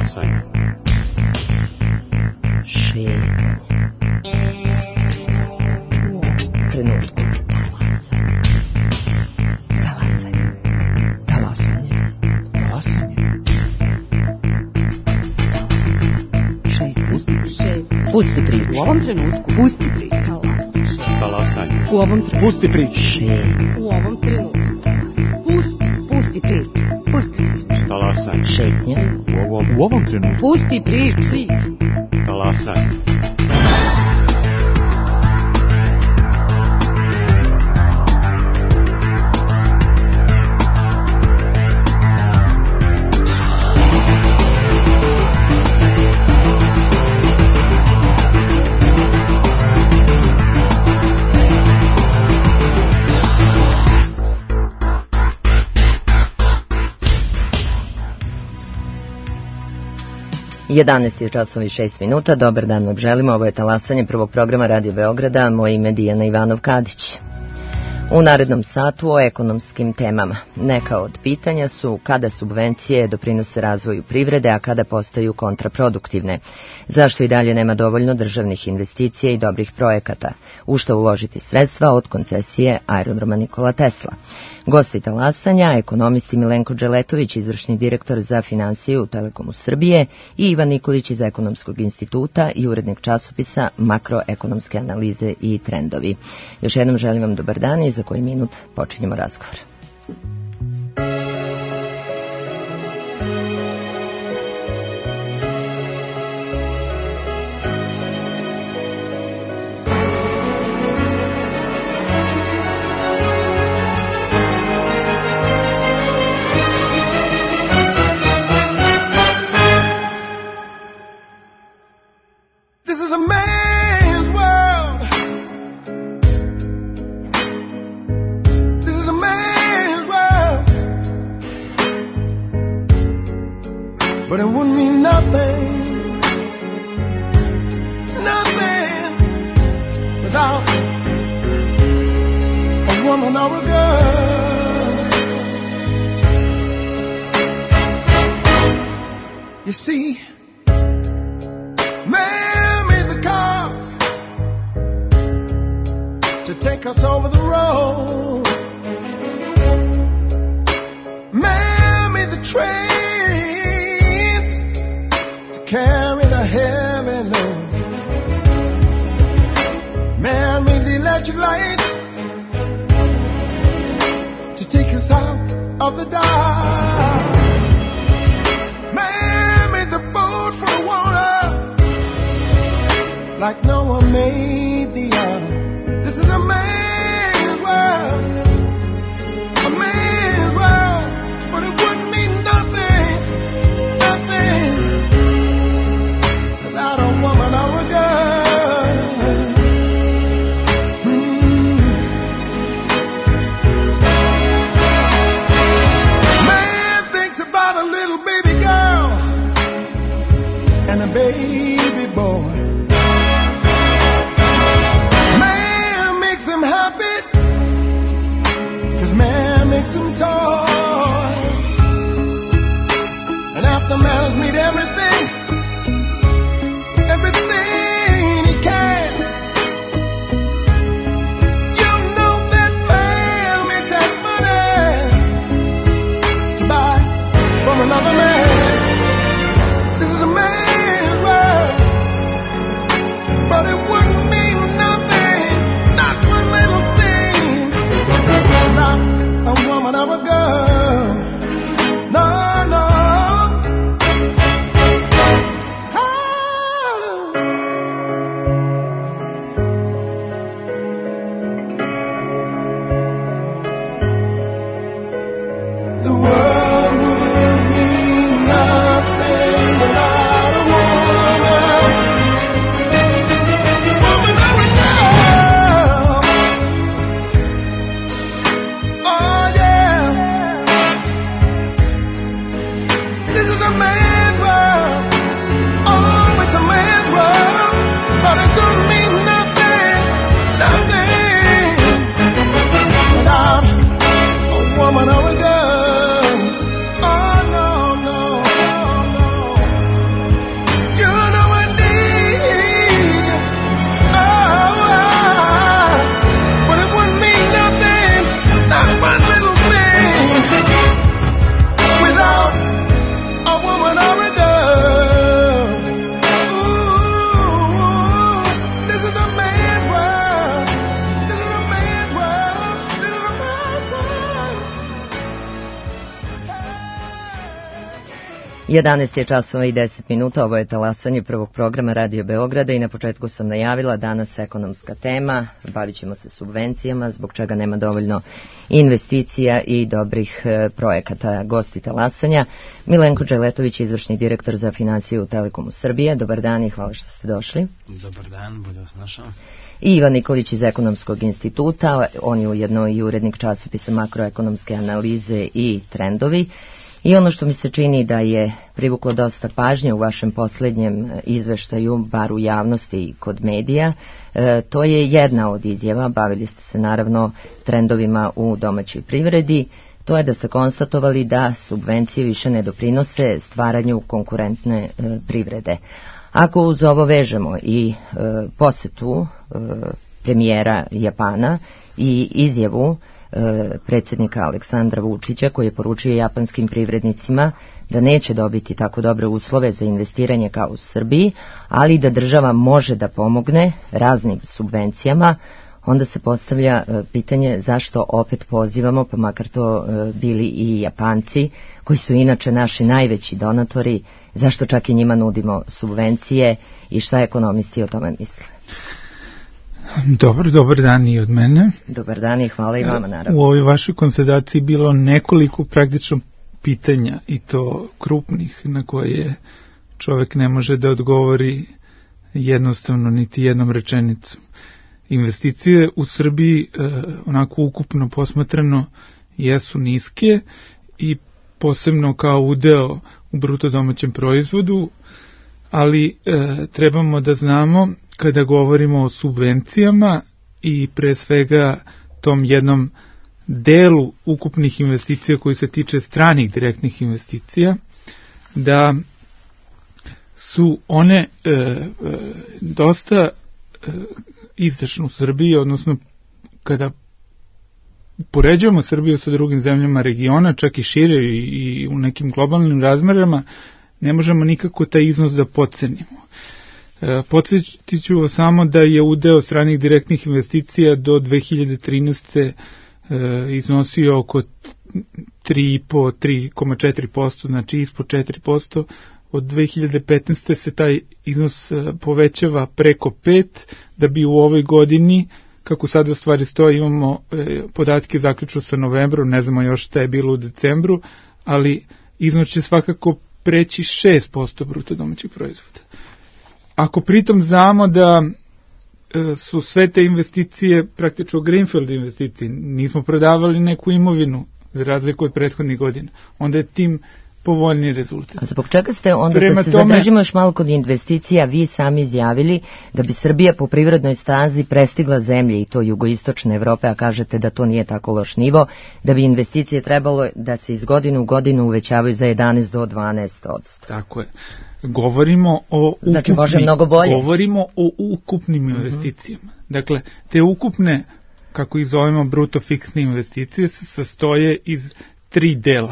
Talasanje. Šetnje. Trenutku. Talasanje. Talasanje. Talasanje. Pusti priču. U ovom trenutku. Pusti priču. Talasanje. U ovom trenutku. Pusti priču. U ovom trenutku. Pusti priču. Pusti priču. Talasanje. Šetnja. U ovom trenutku. Pusti priču. Talasanje. Jedanaest je časova i 6 minuta. Dobar dan vam želimo. Ovo je Talasanje prvog programa Radio Beograda. Moje ime je Dijana Ivanov-Kadić. U narednom satu o ekonomskim temama. Neka od pitanja su kada subvencije doprinose razvoju privrede, a kada postaju kontraproduktivne. Zašto i dalje nema dovoljno državnih investicija i dobrih projekata? U što uložiti sredstva od koncesije aerodroma Nikola Tesla? Gosti Talasanja, ekonomisti Milenko Dželetović, izvršni direktor za finansije u Telekomu Srbije, i Ivan Nikolić iz Ekonomskog instituta i urednik časopisa Makroekonomske analize i trendovi. Još jednom želim vam dobar dan i za koji minut počinjemo razgovor. 11 je časova i 10 minuta, ovo je talasanje prvog programa Radio Beograda i na početku sam najavila danas ekonomska tema, bavit ćemo se subvencijama, zbog čega nema dovoljno investicija i dobrih projekata. Gosti talasanja, Milenko Dželetović, izvršni direktor za finansije u Telekomu Srbije. Dobar dan i hvala što ste došli. Dobar dan, bolje vas našao. I Ivan Nikolić iz Ekonomskog instituta, on je ujedno i urednik časopisa Makroekonomske analize i trendovi. I ono što mi se čini da je privuklo dosta pažnje u vašem posljednjem izveštaju, bar u javnosti i kod medija, to je jedna od izjava, bavili ste se naravno trendovima u domaćoj privredi, to je da ste konstatovali da subvencije više ne doprinose stvaranju konkurentne privrede. Ako uz ovo vežemo i posetu premijera Japana i izjavu predsjednika Aleksandra Vučića koji je poručio japanskim privrednicima da neće dobiti tako dobre uslove za investiranje kao u Srbiji, ali da država može da pomogne raznim subvencijama, onda se postavlja pitanje zašto opet pozivamo, pa makar to bili i Japanci, koji su inače naši najveći donatori, zašto čak i njima nudimo subvencije i šta ekonomisti o tome misle? Dobar dan i od mene. Dobar dan i hvala i vama naravno. U ovoj vašoj konstataciji bilo nekoliko praktično pitanja i to krupnih na koje čovjek ne može da odgovori jednostavno niti jednom rečenicom. Investicije u Srbiji onako ukupno posmatrano jesu niske i posebno kao udeo u bruto domaćem proizvodu, ali trebamo da znamo kada govorimo o subvencijama i pre svega tom jednom delu ukupnih investicija koji se tiče stranih direktnih investicija, da su one dosta izdašne u Srbiji, odnosno kada poređujemo Srbiju sa drugim zemljama regiona, čak i šire i u nekim globalnim razmerama, ne možemo nikako taj iznos da podcenimo. Podsjetit ću vas samo da je udeo stranih direktnih investicija do 2013. Iznosio oko 3,4%, znači ispod 4%. Od 2015. se taj iznos povećava preko 5%, da bi u ovoj godini, kako sada stvari stoje, imamo podatke zaključno sa novembrom, ne znamo još šta je bilo u decembru, ali iznos će svakako preći 6% bruto domaćeg proizvoda. Ako pritom znamo da su sve te investicije praktično greenfield investicije, nismo prodavali neku imovinu za razliku od prethodnih godina, onda je tim povoljni rezultat. A zbog čega ste onda, da se zadržimo još malo kod investicija, vi sami izjavili da bi Srbija po privrednoj stazi prestigla zemlje i to jugoistočne Evrope, a kažete da to nije tako loš nivo, da bi investicije trebalo da se iz godine u godinu uvećavaju za 11 do 12%. Tako je. Govorimo o ukupnim investicijama. Dakle, te ukupne, kako ih zovemo, bruto fiksne investicije se sastoje iz 3 dela.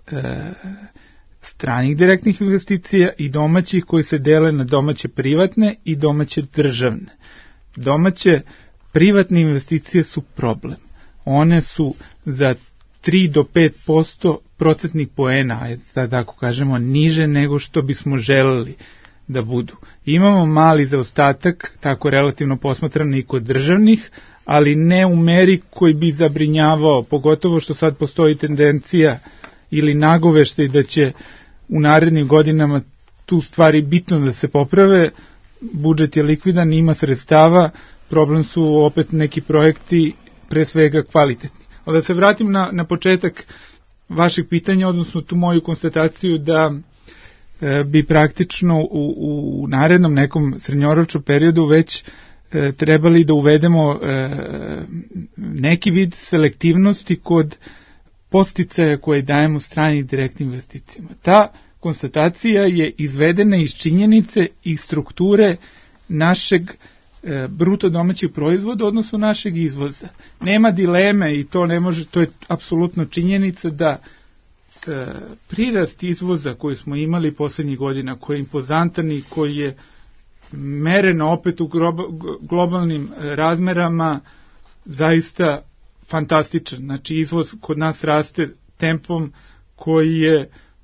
Stranih direktnih investicija i domaćih koji se dele na domaće privatne i domaće državne. Domaće privatne investicije su problem. One su za 3 do 5% procentnih poena, da tako kažemo, niže nego što bismo želeli da budu. Imamo mali zaostatak, tako relativno posmatrano i kod državnih, ali ne u meri koji bi zabrinjavao, pogotovo što sad postoji tendencija ili nagoveštaj da će u narednim godinama tu stvari bitno da se poprave. Budžet je likvidan, ima sredstava, problem su opet neki projekti, pre svega kvalitetni. Ali da se vratim na početak vašeg pitanja, odnosno tu moju konstataciju da bi praktično u narednom nekom srednjoročnom periodu već trebali da uvedemo neki vid selektivnosti kod podsticaja koje dajemo stranim direktnim investicijama. Ta konstatacija je izvedena iz činjenice i strukture našeg bruto domaćeg proizvoda, odnosno našeg izvoza. Nema dileme i to ne može, to je apsolutno činjenica da prirast izvoza koji smo imali poslednjih godina, koji je impozantan i koji je meren opet u globalnim razmerama zaista fantastičan. Znači izvoz kod nas raste tempom koji je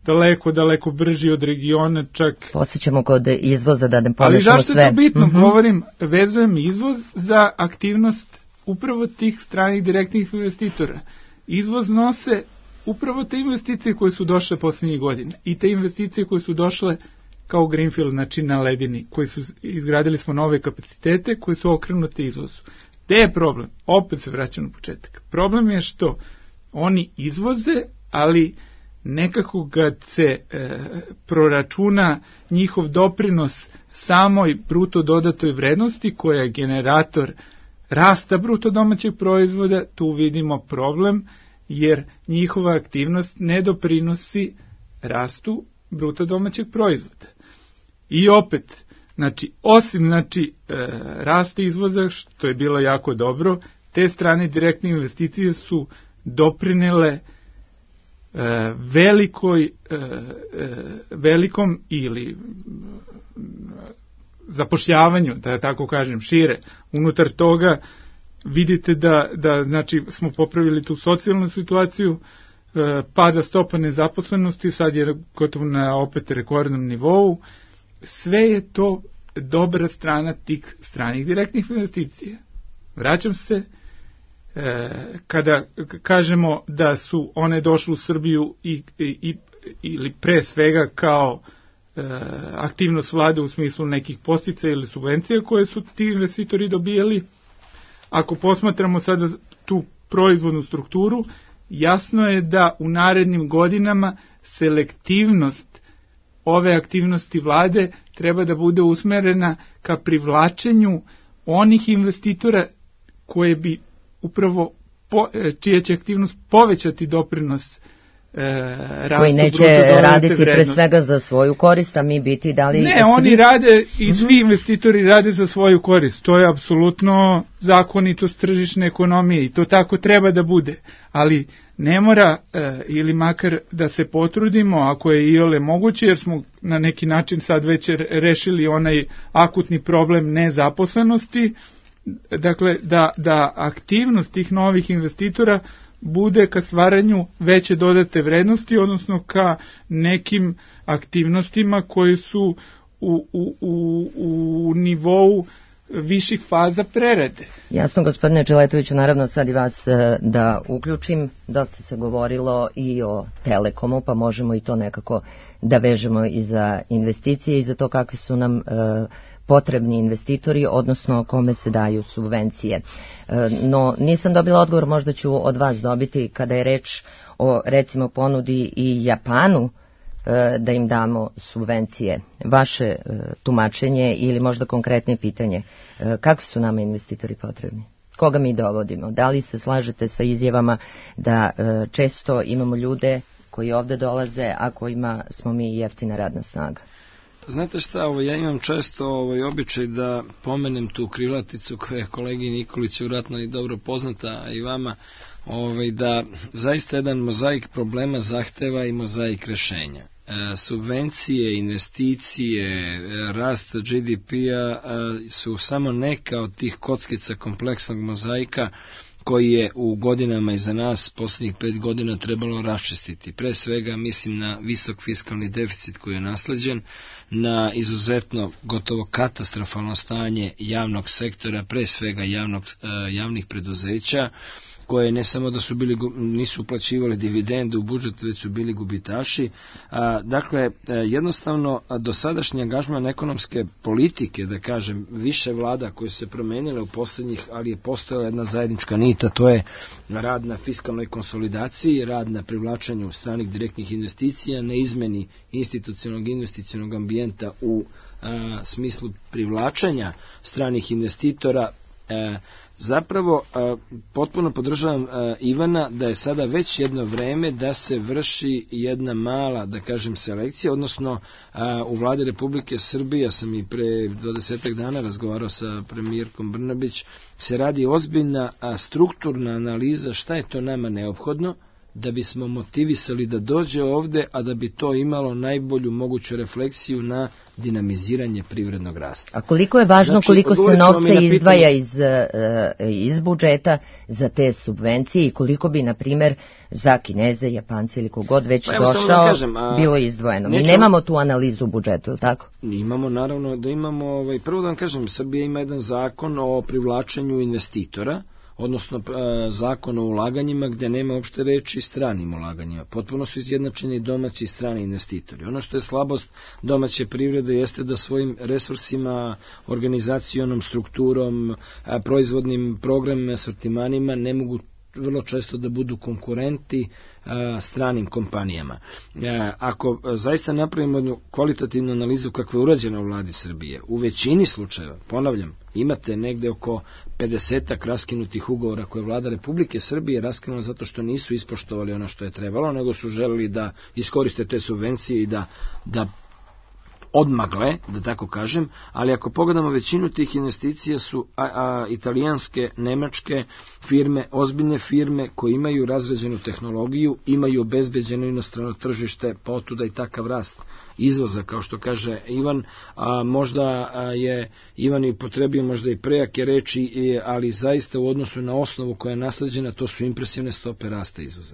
daleko brži od regiona, čak... Posjećamo kod izvoza da ne pomešamo sve. Ali zašto je to bitno? Govorim, vezujem izvoz za aktivnost upravo tih stranih direktnih investitora. Izvoz nose upravo te investicije koje su došle posljednjih godina i te investicije koje su došle kao greenfield, znači na ledini, izgradili smo nove kapacitete koje su okrenute izvozu. Gde je problem? Opet se vraćam na početak. Problem je što oni izvoze, ali nekako kad se proračuna njihov doprinos samoj bruto dodatoj vrednosti koja je generator rasta bruto domaćeg proizvoda, tu vidimo problem jer njihova aktivnost ne doprinosi rastu bruto domaćeg proizvoda. I opet, znači, osim rasta izvoza, što je bilo jako dobro, te strane direktne investicije su doprinele velikom ili zapošljavanju, da tako kažem, šire. Unutar toga vidite da znači, smo popravili tu socijalnu situaciju, pada stopa nezaposlenosti, sad je gotovo na opet rekordnom nivou. Sve je to dobra strana tih stranih direktnih investicija. Vraćam se, kada kažemo da su one došle u Srbiju ili pre svega kao aktivnost vlade u smislu nekih posticaja ili subvencija koje su ti investitori dobijali, ako posmatramo sada tu proizvodnu strukturu, jasno je da u narednim godinama selektivnost ove aktivnosti vlade treba da bude usmerena ka privlačenju onih investitora koje bi upravo čija će aktivnost povećati doprinos rastu koji neće raditi pre svega za svoju korist, a mi biti da li... Ne, oni rade i svi investitori rade za svoju korist. To je apsolutno zakonitost tržišne ekonomije i to tako treba da bude. Ali ne mora ili makar da se potrudimo, ako je iole moguće, jer smo na neki način sad već rešili onaj akutni problem nezaposlenosti, dakle da aktivnost tih novih investitora bude ka stvaranju veće dodate vrednosti, odnosno ka nekim aktivnostima koji su u nivou viših faza prerade. Jasno, gospodine Čeletoviću, naravno sad i vas da uključim. Dosta se govorilo i o Telekomu, pa možemo i to nekako da vežemo i za investicije i za to kakvi su nam potrebni investitori, odnosno kome se daju subvencije. No, nisam dobila odgovor, možda ću od vas dobiti kada je reč o, recimo, ponudi i Japanu da im damo subvencije. Vaše tumačenje ili možda konkretne pitanje, kakvi su nama investitori potrebni? Koga mi dovodimo? Da li se slažete sa izjavama da često imamo ljude koji ovde dolaze, a kojima smo mi jeftina radna snaga? Znate šta, ja imam često običaj da pomenem tu krilaticu koja je kolegi Nikoliću vjerojatno i dobro poznata, a i vama, da zaista jedan mozaik problema zahteva i mozaik rešenja. Subvencije, investicije, rast GDP-a su samo neka od tih kockica kompleksnog mozaika koji je u godinama iza nas, posljednjih 5 godina, trebalo raščistiti. Pre svega mislim na visok fiskalni deficit koji je nasleđen, na izuzetno gotovo katastrofalno stanje javnog sektora, pre svega javnih preduzeća, koje ne samo da su nisu uplaćivali dividendu u budžet, već su bili gubitaši. Dakle, jednostavno, dosadašnji angažman ekonomske politike, da kažem, više vlada koje se promenile u posljednjih, ali je postojala jedna zajednička nita, to je rad na fiskalnoj konsolidaciji, rad na privlačenju stranih direktnih investicija, na izmeni institucionalnog investicionog ambijenta u smislu privlačenja stranih investitora. Zapravo, potpuno podržavam Ivana da je sada već jedno vreme da se vrši jedna mala, da kažem, selekcija, odnosno u vladi Republike Srbije, ja sam i pre 20 dana razgovarao sa premijerkom Brnabić, se radi ozbiljna strukturna analiza šta je to nama neophodno da bismo motivisali da dođe ovde, a da bi to imalo najbolju moguću refleksiju na dinamiziranje privrednog rasta. A koliko je važno, znači, koliko se novca izdvaja iz budžeta za te subvencije i koliko bi, na primjer, za Kineze, Japance ili kogod već došao, bilo izdvojeno? Mi nemamo tu analizu u budžetu, ili tako? Imamo, naravno, da imamo, prvo da vam kažem, Srbija ima jedan zakon o privlačenju investitora, odnosno zakon o ulaganjima gdje nema uopšte reči stranim ulaganjima. Potpuno su izjednačeni domaći i strani investitori. Ono što je slabost domaće privrede jeste da svojim resursima, organizacionom strukturom, proizvodnim programima, asortimanima ne mogu vrlo često da budu konkurenti stranim kompanijama. Ako zaista napravimo jednu kvalitativnu analizu kakva je urađena u vladi Srbije, u većini slučajeva, ponavljam, imate negde oko 50 raskinutih ugovora koje vlada Republike Srbije raskinula zato što nisu ispoštovali ono što je trebalo, nego su želeli da iskoriste te subvencije i da odmagle, da tako kažem, ali ako pogledamo, većinu tih investicija su italijanske, nemačke firme, ozbiljne firme koje imaju razrađenu tehnologiju, imaju obezbeđeno inostrano tržište, pa otuda i takav rast izvoza, kao što kaže Ivan, možda je Ivan i potrebio možda i prejake reči, ali zaista u odnosu na osnovu koja je nasleđena, to su impresivne stope rasta izvoza.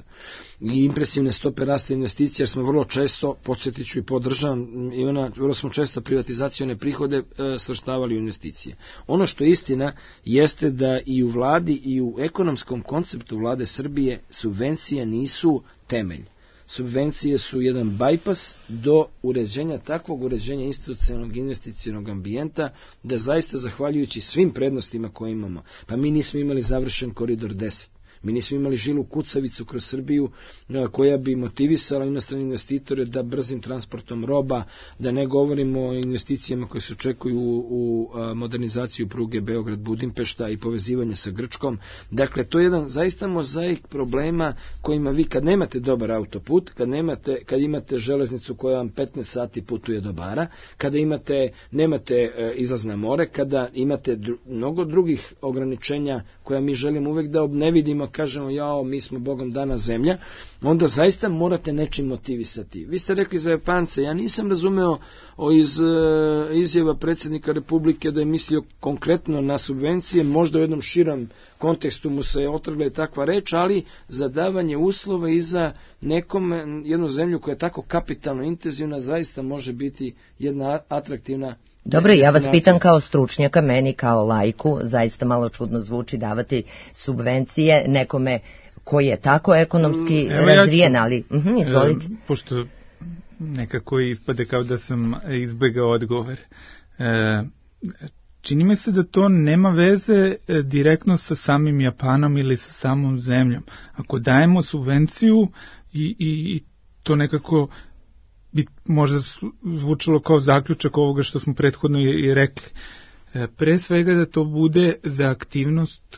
I impresivne stope rasta investicija, jer smo vrlo često, podsjetit ću i podržavam Ivana, vrlo smo često privatizacione prihode svrstavali u investicije. Ono što je istina jeste da i u vladi i u ekonomskom konceptu vlade Srbije subvencije nisu temelj. Subvencije su jedan bajpas do uređenja, takvog uređenja institucionalnog investicionog ambijenta, da zaista zahvaljujući svim prednostima koje imamo, pa mi nismo imali završen koridor 10. Mi nismo imali žilu kucavicu kroz Srbiju koja bi motivisala inostrane investitore da brzim transportom roba, da ne govorimo o investicijama koje se očekuju u modernizaciju pruge Beograd-Budimpešta i povezivanje sa Grčkom. Dakle, to je jedan zaista mozaik problema kojima vi kad nemate dobar autoput, kad imate železnicu koja vam 15 sati putuje do Bara, kada nemate izlaz na more, kada imate mnogo drugih ograničenja koja mi želimo uvek da ne vidimo, kažemo, jao, mi smo Bogom dana zemlja, onda zaista morate nečim motivisati. Vi ste rekli za Japance, ja nisam razumeo iz izjava predsjednika Republike da je mislio konkretno na subvencije, možda u jednom širom kontekstu mu se otrgla takva reč, ali za davanje uslova i za jednu zemlju koja je tako kapitalno intenzivna, zaista može biti jedna atraktivna. Dobro, ja vas pitam kao stručnjaka, meni kao laiku, zaista malo čudno zvuči davati subvencije nekome koji je tako ekonomski razvijen, ali izvolite. Pošto nekako ispade kao da sam izbegao odgovor. Čini mi se da to nema veze direktno sa samim Japanom ili sa samom zemljom. Ako dajemo subvenciju i to nekako bi možda zvučalo kao zaključak ovoga što smo prethodno i rekli. Pre svega da to bude za aktivnost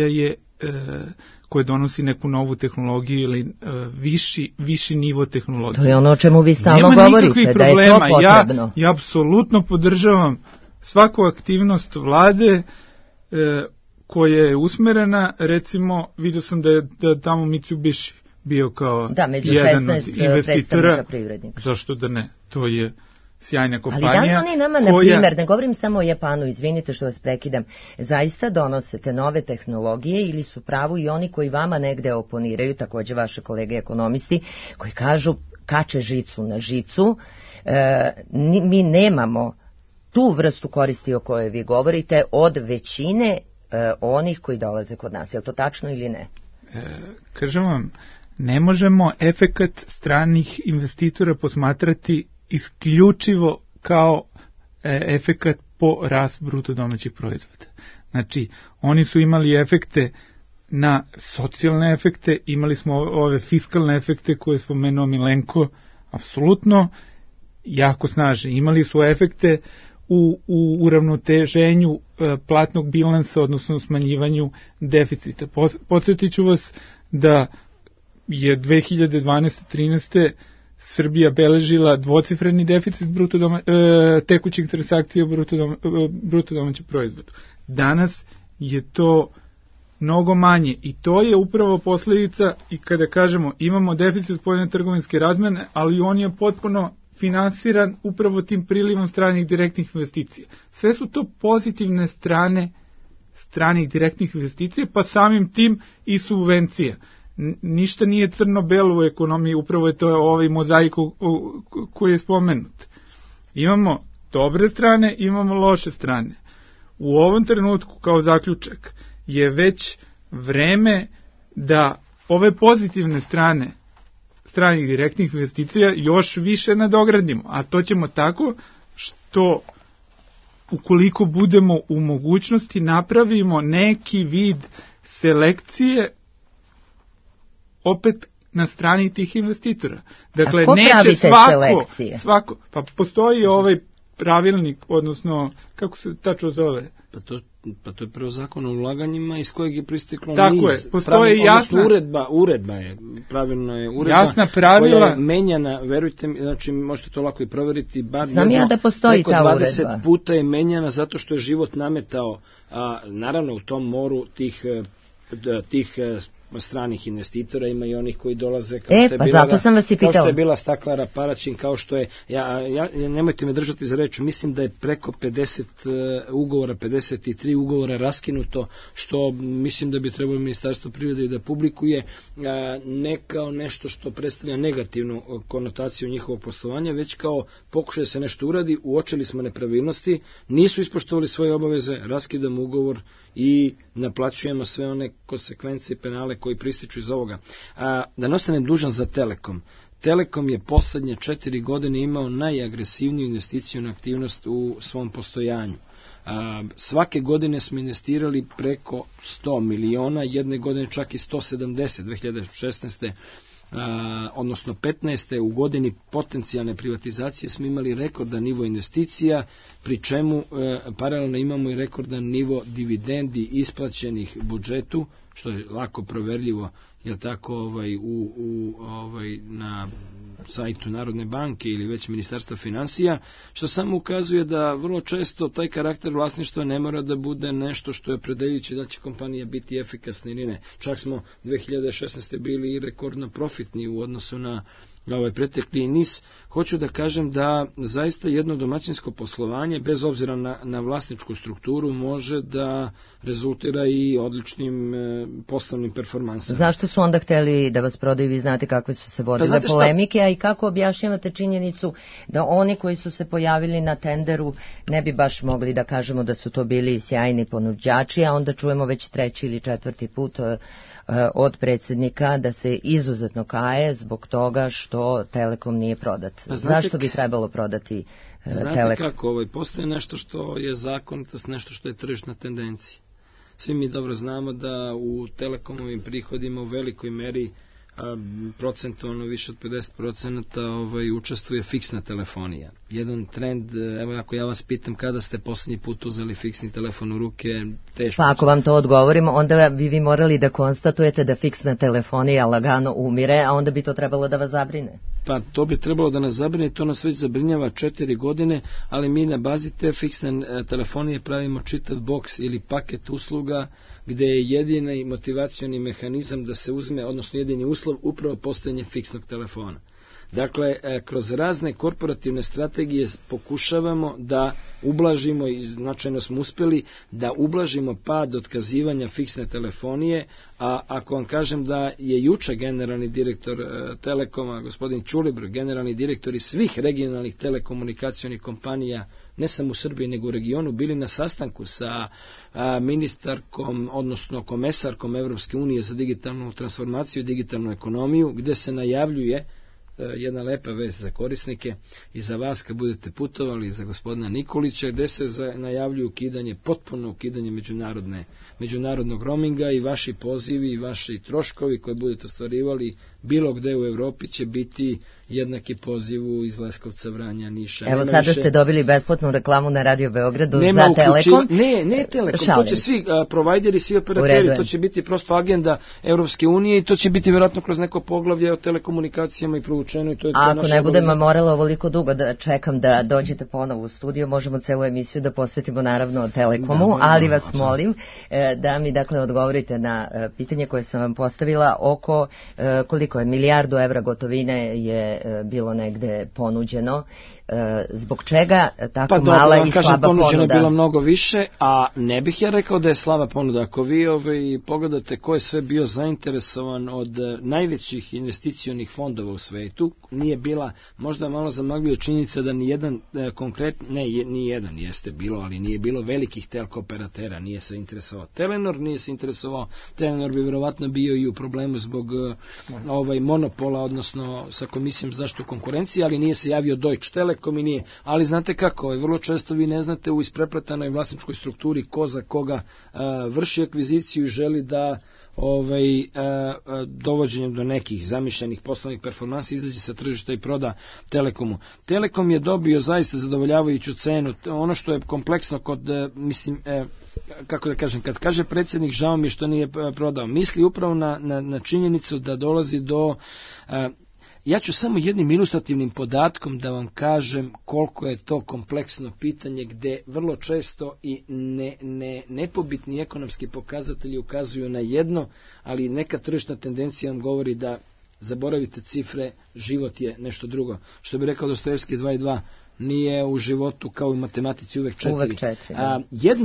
koja donosi neku novu tehnologiju ili viši nivo tehnologije. To je ono o čemu vi stalno govorite, da je to potrebno. Ja apsolutno podržavam svaku aktivnost vlade koja je usmerena, recimo, vidio sam da je tamo Mitsubishi bio kao jedan od investitora. Zašto da ne? To je sjajna kompanija. Ali da li oni nama, na primjer, ne govorim samo o Japanu, izvinite što vas prekidam, zaista donosete nove tehnologije ili su pravu i oni koji vama negde oponiraju, takođe vaše kolege ekonomisti, koji kažu kače žicu na žicu, mi nemamo tu vrstu koristi o kojoj vi govorite od većine onih koji dolaze kod nas. Je li to tačno ili ne? Kažem vam, ne možemo efekat stranih investitora posmatrati isključivo kao efekat po rast bruto domaćih proizvoda. Znači, oni su imali efekte na socijalne efekte, imali smo ove fiskalne efekte koje je spomenuo Milenko, apsolutno jako snažne. Imali su efekte u uravnoteženju platnog bilansa, odnosno smanjivanju deficita. Podsjetit ću vas da je 2012-13. Srbija beležila dvocifreni deficit tekućih transakcija bruto domaćeg proizvoda. Danas je to mnogo manje i to je upravo posljedica i kada kažemo imamo deficit spoljne trgovinske razmene, ali on je potpuno finansiran upravo tim prilivom stranih direktnih investicija. Sve su to pozitivne strane stranih direktnih investicija, pa samim tim i subvencija. Ništa nije crno-belo u ekonomiji, upravo je to ovaj mozaik koji je spomenut. Imamo dobre strane, imamo loše strane. U ovom trenutku, kao zaključak, je već vreme da ove pozitivne strane stranih direktnih investicija još više nadogradimo, a to ćemo tako što ukoliko budemo u mogućnosti napravimo neki vid selekcije opet na strani tih investitora. Dakle, a ko neće svako, pa postoji ovaj pravilnik, odnosno, kako se tačno zove? Pa to je prvo zakon o ulaganjima iz kojeg je pristiklo tako niz. Je, postoji jasna... Uredba je, pravilno je uredba jasna pravila, koja je menjana, verujte mi, znači možete to lako i proveriti, bar znam ja da postoji ta uredba. 20 puta je menjana zato što je život nametao, naravno u tom moru tih stranih investitora, ima i onih koji dolaze kao što je bila Staklara Paraćin, kao što je nemojte me držati za reč, mislim da je preko 50 ugovora, 53 ugovora raskinuto, što mislim da bi trebalo Ministarstvo privrede da publikuje, ne kao nešto što predstavlja negativnu konotaciju njihovog poslovanja, već kao pokušaj da se nešto uradi, uočili smo nepravilnosti, nisu ispoštovali svoje obaveze, raskidamo ugovor i naplaćujemo sve one konsekvence i penale koji prističu iz ovoga. Da ne ostanem dužan za Telekom. Telekom je poslednje 4 godine imao najagresivniju investicijnu aktivnost u svom postojanju. Svake godine smo investirali preko 100 miliona, jedne godine čak i 170, 2016. Odnosno 15. u godini potencijalne privatizacije smo imali rekordan nivo investicija, pri čemu paralelno imamo i rekordan nivo dividendi isplaćenih budžetu, što je lako proverljivo, je tako na sajtu Narodne banke ili već Ministarstva finansija, što samo ukazuje da vrlo često taj karakter vlasništva ne mora da bude nešto što je opredeljujuće da će kompanija biti efikasna ili ne. Čak smo 2016. bili i rekordno profitni u odnosu na ovaj pretekli niz. Hoću da kažem da zaista jedno domaćinsko poslovanje, bez obzira na vlasničku strukturu, može da rezultira i odličnim poslovnim performansama. Zašto su onda hteli da vas prodaju? Vi znate kakve su se vodile polemike, a i kako objašnjavate činjenicu da oni koji su se pojavili na tenderu ne bi baš mogli da kažemo da su to bili sjajni ponuđači, a onda čujemo već 3. ili 4. put od predsjednika da se izuzetno kaje zbog toga što Telekom nije prodat. Zašto bi trebalo prodati Telekom? Znate kako, postoje nešto što je zakonitost, nešto što je tržišna tendencija. Svi mi dobro znamo da u Telekomovim prihodima u velikoj meri procentualno više od 50% učestvuje fiksna telefonija. Jedan trend, evo ako ja vas pitam kada ste posljednji put uzeli fiksni telefon u ruke, teško. Pa ako vam to odgovorimo, onda bi vi morali da konstatujete da fiksna telefonija lagano umire, a onda bi to trebalo da vas zabrine. Pa to bi trebalo da nas zabrine, to nas već zabrinjava 4 godine, ali mi na bazi te fiksne telefonije pravimo čitav boks ili paket usluga gde je jedini motivacioni mehanizam da se uzme, odnosno jedini uslov, upravo postojanje fiksnog telefona. Dakle, kroz razne korporativne strategije pokušavamo da ublažimo, i značajno smo uspeli, da ublažimo pad otkazivanja fiksne telefonije, a ako vam kažem da je juče generalni direktor Telekoma, gospodin Ćulibrk, generalni direktori svih regionalnih telekomunikacionih kompanija, ne samo u Srbiji nego u regionu, bili na sastanku sa ministarkom, odnosno komesarkom Evropske unije za digitalnu transformaciju i digitalnu ekonomiju, gde se najavljuje jedna lepa vest za korisnike i za vas kad budete putovali, za gospodina Nikolića, gde se najavljuje potpuno ukidanje međunarodnog roaminga i vaši pozivi i vaši troškovi koje budete ostvarivali bilo gde u Evropi će biti jednaki pozivu iz Leskovca, Vranja, Niša. Evo sada ste dobili besplatnu reklamu na Radio Beogradu za Telekom. Ne Telekom, to će svi provajderi, svi operateri, to će biti prosto agenda Evropske unije i to će biti vjerojatno kroz neko poglavlje o telekomunikacijama i prugu povučeno i to je A ako naša ne budemo obaveza. morala ovoliko dugo da čekam da dođete ponovo u studio, možemo celu emisiju da posvetimo naravno Telekomu, ali vas molim da mi dakle odgovorite na pitanje koje sam vam postavila oko koliko je milijardu evra gotovine je bilo negde ponuđeno. Zbog čega tako mala i slaba ponuđeno ponuda? Je bilo mnogo više, a ne bih ja rekao da je slaba ponuda. Ako vi pogledate ko je sve bio zainteresovan od najvećih investicionih fondova u svetu, nije bila, možda malo zamagljuje činjenica da ni jedan ni jedan jeste bilo, ali nije bilo velikih telko operatera, nije se interesovao Telenor, nije se interesovao, Telenor bi vjerovatno bio i u problemu zbog monopola, odnosno sa Komisijom za zaštitu konkurencije, ali nije se javio Deutsche Telekom i nije. Ali znate kako, vrlo često vi ne znate u isprepletanoj vlasničkoj strukturi ko za koga vrši akviziciju i želi da dovođenjem do nekih zamišljenih poslovnih performansi izađe sa tržišta i proda Telekomu. Telekom je dobio zaista zadovoljavajuću cenu. Ono što je kompleksno kod, kako da kažem, kad kaže predsjednik žao mi što nije prodao, misli upravo na činjenicu da dolazi do... Ja ću samo jednim ilustrativnim podatkom da vam kažem koliko je to kompleksno pitanje gde vrlo često i nepobitni ekonomski pokazatelji ukazuju na jedno, ali neka tržišna tendencija vam govori da zaboravite cifre, život je nešto drugo. Što bi rekao Dostojevski 2 i 2, nije u životu kao u matematici uvek 4. Uvek 4.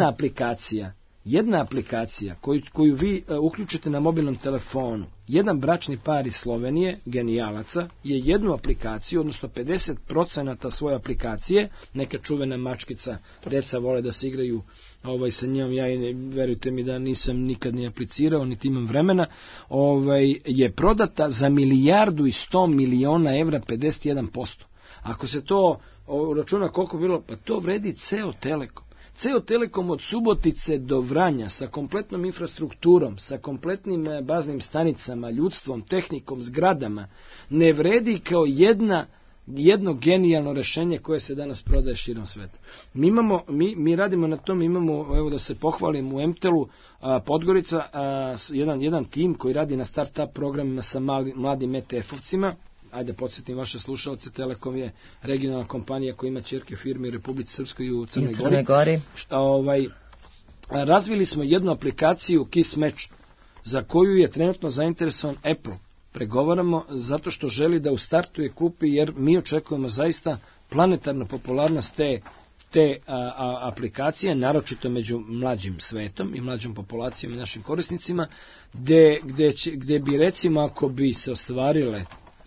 Jedna aplikacija koju vi uključite na mobilnom telefonu, jedan bračni par iz Slovenije, genijalaca, je jednu aplikaciju, odnosno 50% svoje aplikacije, neka čuvena mačkica, deca vole da se igraju sa njom, ja i verujte mi da nisam nikad ni aplicirao, niti imam vremena, je prodata za 1,1 milijardu evra, 51%. Ako se to računa koliko bilo, pa to vredi ceo Telekom. Ceo Telekom od Subotice do Vranja sa kompletnom infrastrukturom, sa kompletnim baznim stanicama, ljudstvom, tehnikom, zgradama, ne vredi kao jedno genijalno rešenje koje se danas prodaje širom sveta. Mi radimo na tom, imamo, evo da se pohvalim, u MTEL-u Podgorica, jedan tim koji radi na start-up programima sa mladim ETF-ovcima. Ajde, podsjetim vaše slušalce, Telekom je regionalna kompanija koja ima ćerke firme u Republici Srpskoj i u Crnoj Gori. Razvili smo jednu aplikaciju Kiss Match, za koju je trenutno zainteresovan Apple. Pregovaramo zato što želi da u startu je kupi, jer mi očekujemo zaista planetarnu popularnost te aplikacije, naročito među mlađim svetom i mlađom populacijom i našim korisnicima, gde bi recimo ako bi se ostvarile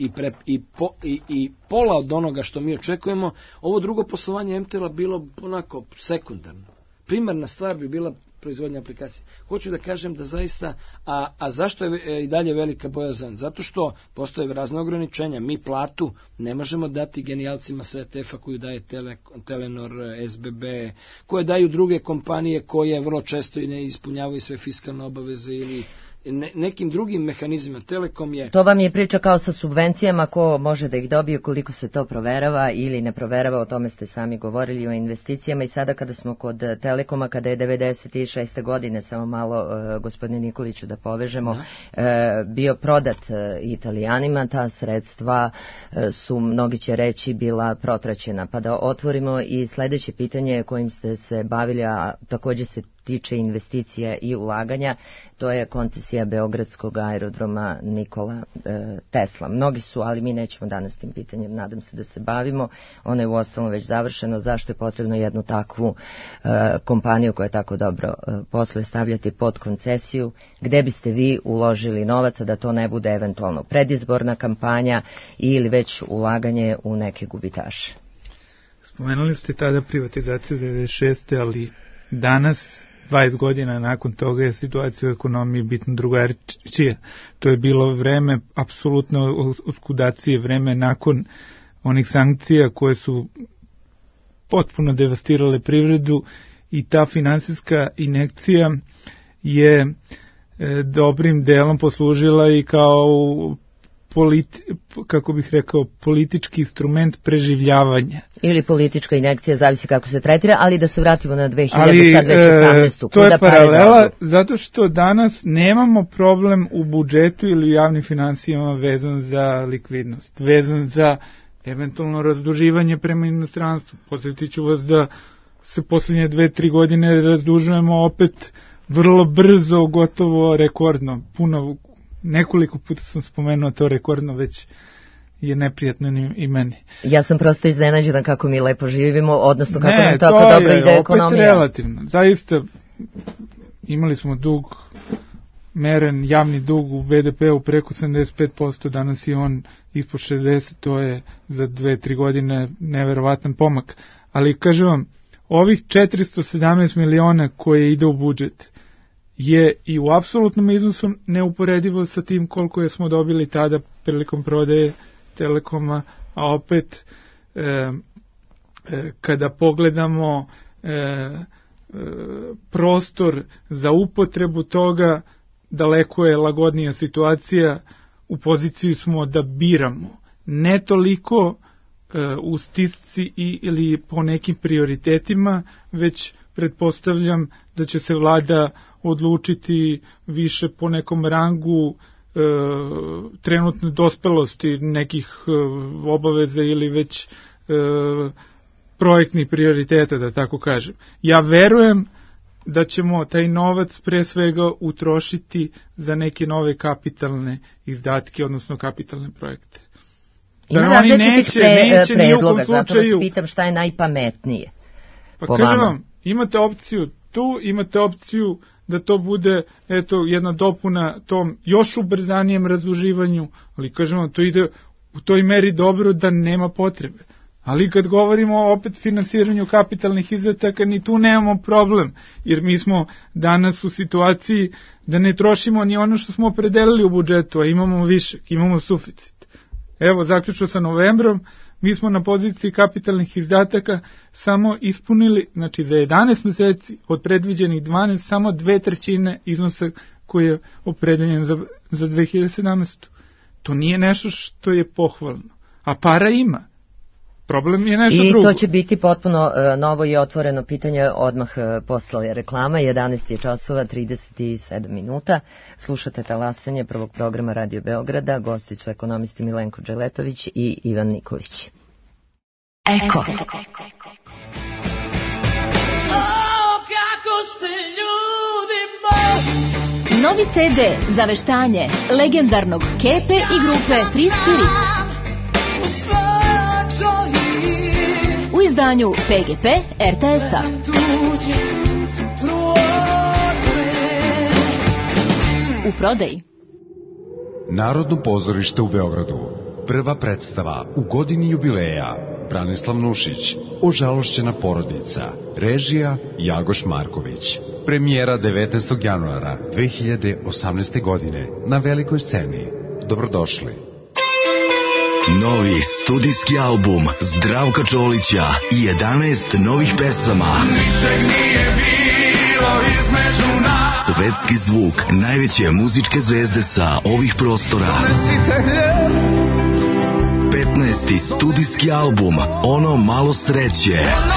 i pola od onoga što mi očekujemo, ovo drugo poslovanje MTEL-a bilo onako sekundarno. Primarna stvar bi bila proizvodnja aplikacije. Hoću da kažem da zaista, a zašto je i dalje velika bojazan? Zato što postoje razne ograničenja. Mi platu ne možemo dati genijalcima sa ETF-a koju daje Telenor, SBB, koje daju druge kompanije koje vrlo često i ne ispunjavaju sve fiskalne obaveze ili nekim drugim mehanizmima. Telekom je... To vam je priča kao sa subvencijama, ko može da ih dobije, koliko se to proverava ili ne proverava, o tome ste sami govorili, o investicijama. I sada kada smo kod Telekoma, kada je 96. godine, samo malo gospodine Nikoliću da povežemo, bio prodat Italijanima, ta sredstva su, mnogi će reći, bila protraćena. Pa da otvorimo i sledeće pitanje kojim ste se bavili, a takođe se tiče investicija i ulaganja, to je koncesija Beogradskog aerodroma Nikola Tesla. Mnogi su, ali mi nećemo danas tim pitanjem, nadam se da se bavimo. Ono je u ostalom već završeno. Zašto je potrebno jednu takvu kompaniju koja tako dobro posluje stavljati pod koncesiju? Gde biste vi uložili novaca da to ne bude eventualno predizborna kampanja ili već ulaganje u neke gubitaše? Spomenuli ste tada privatizaciju 96. ali danas, 20 godina nakon toga, je situacija u ekonomiji bitno drugačija. To je bilo vreme apsolutno oskudacije, vreme nakon onih sankcija koje su potpuno devastirale privredu, i ta finansijska injekcija je dobrim delom poslužila i kao kako bih rekao, politički instrument preživljavanja. Ili politička injekcija, zavisi kako se tretira, ali da se vratimo na 2018. To je paralela, zato što danas nemamo problem u budžetu ili u javnim finansijama vezan za likvidnost, vezan za eventualno razduživanje prema inostranstvu. Podsjetit ću vas da se posljednje 2-3 godine razdužujemo opet vrlo brzo, gotovo rekordno. Nekoliko puta sam spomenuo to rekordno, već je neprijatno i meni. Ja sam prosto iznenađena kako mi lepo živimo, odnosno kako nam tako dobro ide ekonomija. Ne, to je opet relativno. Zaista imali smo dug, meren javni dug u BDP-u preko 75%, danas je on ispod 60%, to je za 2-3 godine neverovatan pomak. Ali kažem vam, ovih 417 miliona koje ide u budžet je i u apsolutnom iznosu neuporedivo sa tim koliko smo dobili tada prilikom prodaje Telekoma, a opet kada pogledamo prostor za upotrebu toga, daleko je lagodnija situacija, u poziciji smo da biramo, ne toliko u stisci ili po nekim prioritetima, već pretpostavljam da će se vlada odlučiti više po nekom rangu trenutne dospelosti nekih obaveza ili već projektnih prioriteta, da tako kažem. Ja verujem da ćemo taj novac pre svega utrošiti za neke nove kapitalne izdatke, odnosno kapitalne projekte. Ima različitih predloga, zato vas pitam šta je najpametnije. Pa kažem vam, imate opciju tu, imate opciju da to bude jedna dopuna tom još ubrzanijem razduživanju, ali kažem vam, to ide u toj meri dobro da nema potrebe. Ali kad govorimo opet finansiranju kapitalnih izdataka, ni tu nemamo problem, jer mi smo danas u situaciji da ne trošimo ni ono što smo opredelili u budžetu, a imamo višak, imamo suficit. Evo, zaključno sa novembrom, mi smo na poziciji kapitalnih izdataka samo ispunili, znači za 11 meseci od predviđenih 12, samo 2/3 iznosa koji je opredeljen za 2017. To nije nešto što je pohvalno, a para ima. Problem je nešto drugo. I to će biti potpuno novo i otvoreno pitanje odmah posle reklama. 11 časova 37 minuta. Slušate talasanje prvog programa Radio Beograda. Gosti su ekonomisti Milenko Dželetović i Ivan Nikolić. Eko. Novi CD za veštanje legendarnog Kepe i grupe Free Spirit. U izdanju PGP RTS-a. U prodaji. Narodno pozorište u Beogradu. Prva predstava u godini jubileja. Branislav Nušić, Ožalošćena porodica. Režija Jagoš Marković. Premijera 19. januara 2018. godine na velikoj sceni. Dobrodošli. Novi studijski album Zdravka Čolića i 11 novih pesama. Svetski zvuk najveće muzičke zvezde sa ovih prostora. 15. studijski album Ono malo sreće.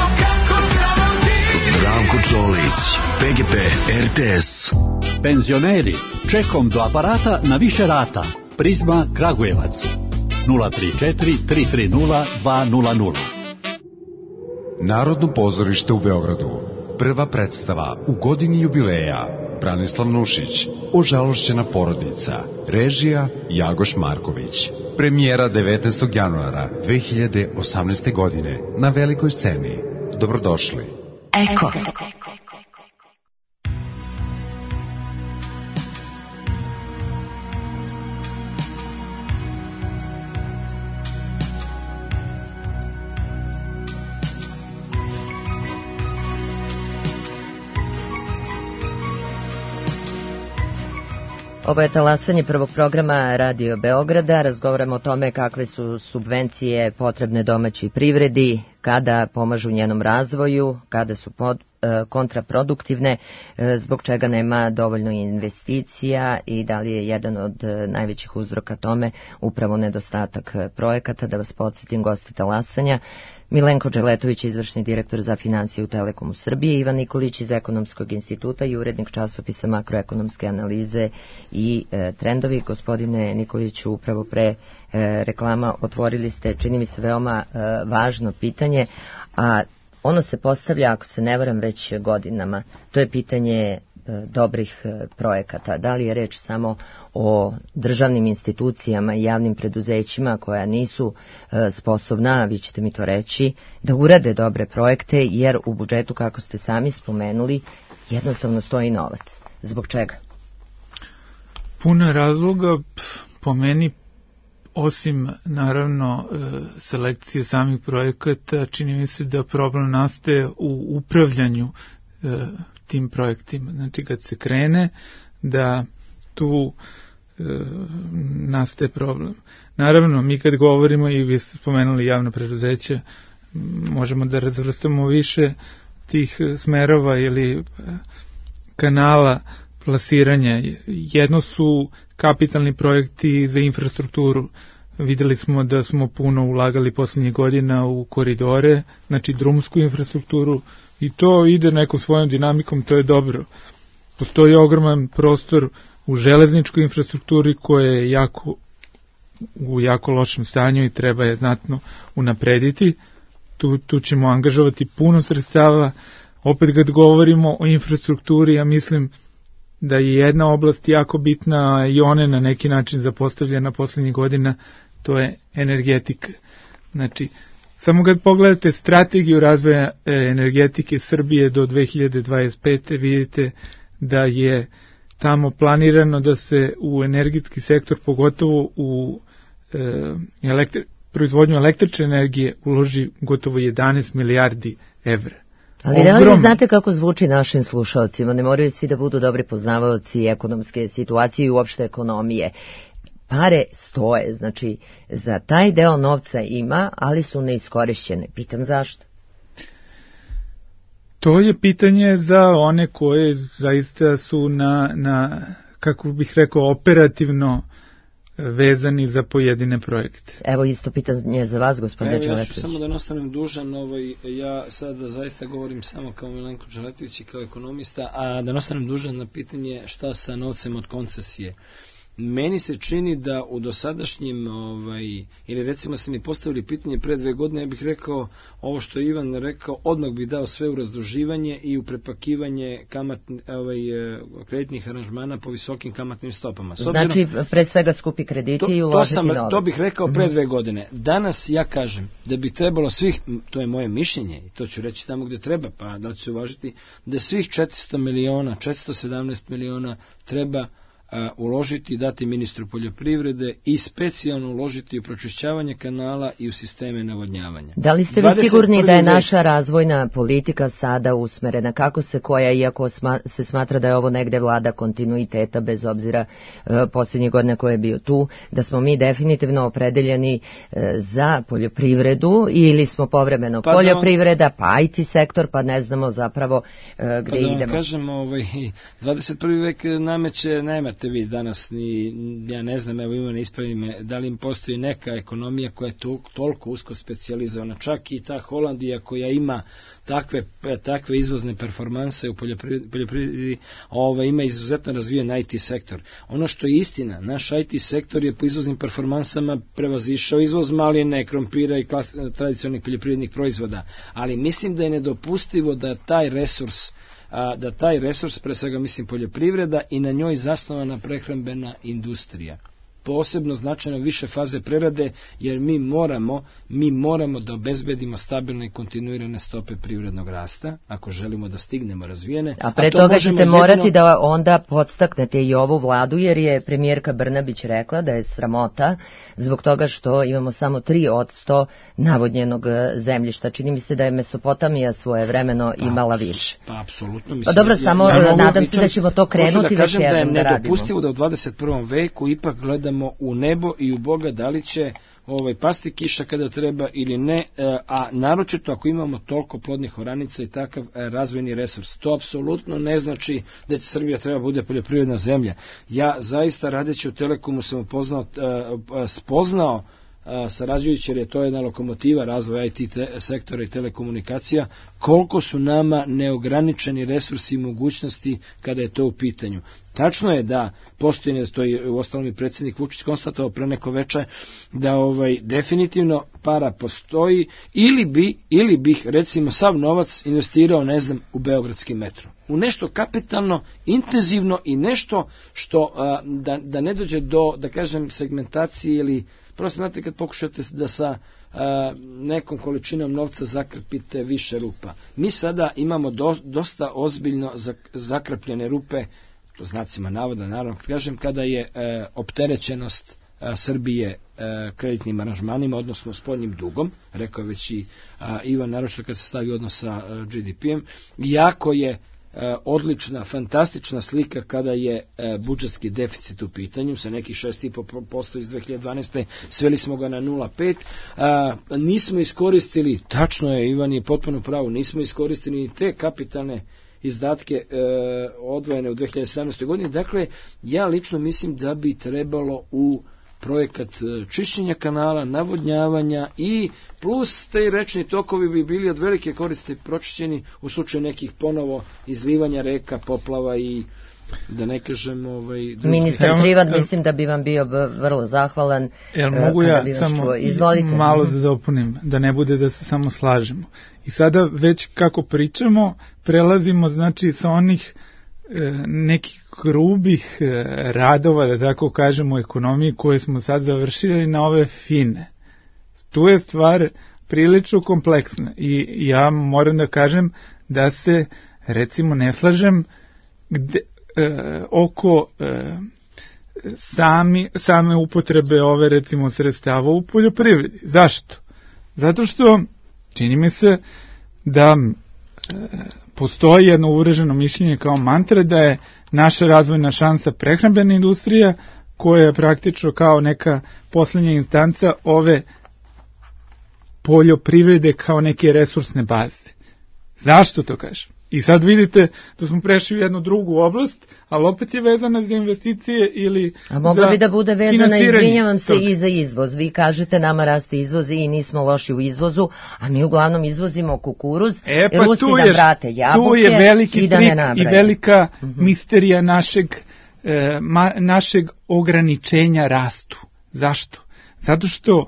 Zdravko Čolić, PGP RTS. Penzioneri, čekom do aparata na više rata. Prizma Kragujevac. 034 330 200. Narodno pozorište u Beogradu. Prva predstava u godini jubileja. Branislav Nušić, Ožalošćena porodica. Režija Jagoš Marković. Premijera 19. januara 2018. godine na velikoj sceni. Dobrodošli. Eko. Ovo je talasanje prvog programa Radio Beograda. Razgovaramo o tome kakve su subvencije potrebne domaćoj privredi, kada pomažu njenom razvoju, kada su kontraproduktivne, zbog čega nema dovoljno investicija i da li je jedan od najvećih uzroka tome upravo nedostatak projekata. Da vas podsjetim, gosti talasanja: Milenko Dželetović, izvršni direktor za financije u Telekomu Srbije, Ivan Nikolić iz Ekonomskog instituta i urednik časopisa Makroekonomske analize i trendovi. Gospodine Nikoliću, upravo pre reklama otvorili ste, čini mi se, veoma važno pitanje, a ono se postavlja, ako se ne varam, već godinama. To je pitanje dobrih projekata. Da li je reč samo o državnim institucijama i javnim preduzećima koja nisu sposobna, vi ćete mi to reći, da urade dobre projekte, jer u budžetu, kako ste sami spomenuli, jednostavno stoji novac. Zbog čega? Puno razloga, po meni, osim naravno selekcije samih projekata, čini mi se da problem nastaje u upravljanju tim projektima. Znači, kad se krene, da tu nastaje problem. Naravno, mi kad govorimo, i vi ste spomenuli javna preduzeća, možemo da razvrstamo više tih smerova ili kanala plasiranja. Jedno su kapitalni projekti za infrastrukturu. Videli smo da smo puno ulagali poslednjih godina u koridore, znači drumsku infrastrukturu, i to ide nekom svojom dinamikom, to je dobro. Postoji ogroman prostor u železničkoj infrastrukturi koja je u jako lošem stanju i treba je znatno unaprediti. Tu ćemo angažovati puno sredstava. Opet kad govorimo o infrastrukturi, ja mislim da je jedna oblast jako bitna i ona je na neki način zapostavljena poslednjih godina, to je energetika. Znači, samo kad pogledate strategiju razvoja energetike Srbije do 2025. vidite da je tamo planirano da se u energetski sektor, pogotovo u proizvodnju električne energije, uloži gotovo 11 milijardi evra. Ali da li znate kako zvuči našim slušalcima? Ne moraju svi da budu dobri poznavaoci ekonomske situacije i uopšte ekonomije. Pare stoje, znači za taj deo novca ima, ali su neiskorišćene. Pitam zašto? To je pitanje za one koje zaista su na kako bih rekao, operativno vezani za pojedine projekte. Evo isto pitanje za vas, gospodine Dželetović. Ja ću samo da ne ostanem dužan, ja sada zaista govorim samo kao Milenko Dželetović i kao ekonomista, a da ne ostanem dužan na pitanje šta sa novcem od koncesije. Meni se čini da u dosadašnjim, ili recimo ste mi postavili pitanje pre 2 godine, ja bih rekao ovo što je Ivan rekao, odmah bih dao sve u razduživanje i u prepakivanje kreditnih aranžmana po visokim kamatnim stopama. Znači, pre svega skupi krediti i uložiti novac. To bih rekao pre 2 godine. Danas ja kažem da bi trebalo svih, to je moje mišljenje i to ću reći tamo gde treba, pa da ću se uvažiti, da svih 400 miliona, 417 miliona treba uložiti i dati ministru poljoprivrede i specijalno uložiti u pročišćavanje kanala i u sisteme navodnjavanja. Da li ste vi sigurni da je naša razvojna politika sada usmerena? Kako se koja, iako se smatra da je ovo negde vlada kontinuiteta, bez obzira posljednjih godina ko je bio tu, da smo mi definitivno opredeljeni za poljoprivredu ili smo povremeno poljoprivreda, pa IT sektor, pa ne znamo zapravo gde idemo. Da vam kažem, 21. vek nameće, nemate vi danas ni, ja ne znam, evo ima ne ispravi me, da li im postoji neka ekonomija koja je toliko usko specijalizovana, čak i ta Holandija koja ima takve izvozne performanse u poljoprivredi, ima izuzetno razvijen IT sektor. Ono što je istina, naš IT sektor je po izvoznim performansama prevazišao izvoz maline, krompira i tradicionalnih poljoprivrednih proizvoda, ali mislim da je nedopustivo da taj resurs, pre svega mislim poljoprivreda i na njoj zasnovana prehrambena industrija, posebno značajno više faze prerade, jer mi moramo da obezbedimo stabilne i kontinuirane stope privrednog rasta, ako želimo da stignemo razvijene. A pre toga ćete morati da onda podstaknete i ovu vladu, jer je premijerka Brnabić rekla da je sramota zbog toga što imamo samo 3% navodnjenog zemljišta. Čini mi se da je Mesopotamija svojevremeno imala više. Pa, apsolutno. Pa dobro, samo nadam se da ćemo to krenuti već jednom da radimo. Hoću da kažem da je nedopustivo da u 21. veku ipak gledamo pitamo u nebo i u Boga da li će pasti kiša kada treba ili ne, a naročito ako imamo toliko plodnih oranica i takav razvojni resurs. To apsolutno ne znači da će Srbija treba bude poljoprivredna zemlja. Ja zaista radeći u Telekomu sam spoznao sarađujući, jer je to jedna lokomotiva razvoja IT sektora i telekomunikacija, koliko su nama neograničeni resursi i mogućnosti kada je to u pitanju. Tačno je da postoji, to je u ostalom i predsjednik Vučić konstatovao pre neko veče, da definitivno para postoji, ili bih recimo sav novac investirao, ne znam, u beogradski metro. U nešto kapitalno, intenzivno i nešto što da ne dođe do, da kažem, segmentacije ili prosto, znate, kad pokušate da sa nekom količinom novca zakrpite više rupa. Mi sada imamo dosta ozbiljno zakrpljene rupe, to znacima navoda, naravno, kažem, kada je opterećenost Srbije kreditnim aranžmanima, odnosno spoljnim dugom, rekao je već i Ivan, naročito kad se stavi odnos sa GDP-em, jako je odlična, fantastična slika kada je budžetski deficit u pitanju, sa nekih 6,5% iz 2012. Sveli smo ga na 0,5. Nismo iskoristili, tačno je, Ivan je potpuno pravo, nismo iskoristili ni te kapitalne izdatke odvojene u 2017. godini. Dakle, ja lično mislim da bi trebalo u projekat čišćenja kanala, navodnjavanja i plus te rečni tokovi bi bili od velike koriste pročišćeni u slučaju nekih ponovo izlivanja reka, poplava i da ne kažem... Ministar Privat, mislim da bi vam bio vrlo zahvalan. Mogu ja samo malo da dopunim, da ne bude da se samo slažemo. I sada već kako pričamo, prelazimo znači sa onih nekih grubih radova, da tako kažemo, u ekonomiji koje smo sad završili na ove fine. Tu je stvar prilično kompleksna i ja moram da kažem da se recimo ne slažem oko same upotrebe ove recimo sredstava u poljoprivredi. Zašto? Zato što čini mi se da postoji jedno uvreženo mišljenje kao mantra da je naša razvojna šansa prehrambena industrija, koja je praktično kao neka poslednja instanca ove poljoprivrede kao neke resursne baze. Zašto to kažem? I sad vidite da smo prešli u jednu drugu oblast, ali opet je vezana za investicije ili a mogla bi da bude vezana, izvinjavam se, i za izvoz. Vi kažete nama raste izvoz i nismo loši u izvozu, a mi uglavnom izvozimo kukuruz, Rusi nam vrate jabuke i da ne nabraju. I velika misterija našeg ograničenja rastu. Zašto? Zato što